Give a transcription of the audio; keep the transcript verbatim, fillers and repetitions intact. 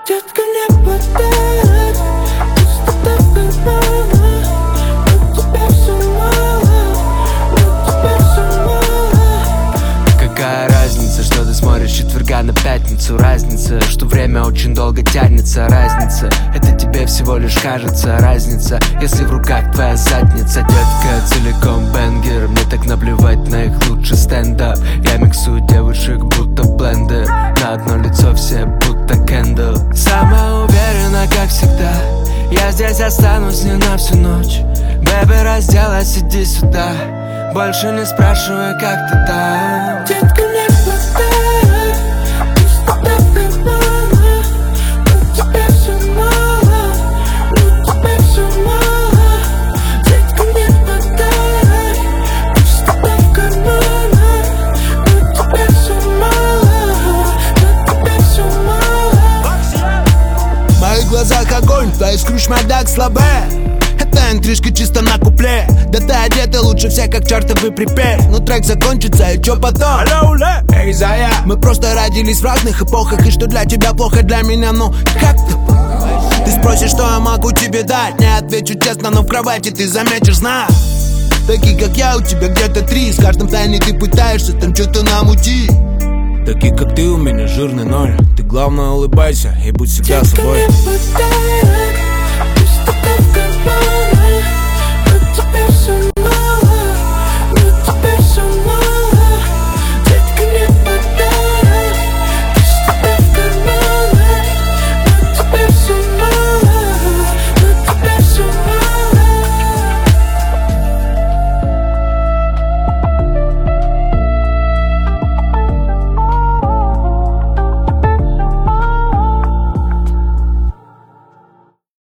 Детка, не хватает пустота в карманах, но тебя все мало, но тебя все мало. Какая разница, что ты смотришь с четверга на пятницу? Разница, что время очень долго тянется. Разница, это тебе всего лишь кажется. Разница, если в руках твоя задница. Детка, целиком бенгер, мне так наплевать на их лучший стендап. Я миксую девушек будто блендер, на одно лицо все будто кендл. Самая уверена, как всегда, я здесь останусь не на всю ночь. Бэби, разделась, иди сюда, больше не спрашивай, как ты там. Детка, не хватает пустота в карманах, но тебя все мало, но тебя все мало. Детка, не хватает пустота в карманах, но тебя все мало, но тебя все мало. В моих глазах огонь, твои скручь мадак слабее. Это интрижка чисто на купле. Да ты одета лучше всех, как чертовый припев. Но трек закончится, и чё потом? Эй, зая, мы просто родились в разных эпохах. И что для тебя плохо, для меня, ну как-то. Ты спросишь, что я могу тебе дать. Не отвечу честно, но в кровати ты заметишь знак. Такие, как я, у тебя где-то три. С каждым тайной ты пытаешься там что-то намутить. Такие, как ты, у меня жирный ноль. Ты главное улыбайся и будь всегда собой. Детка, не хватает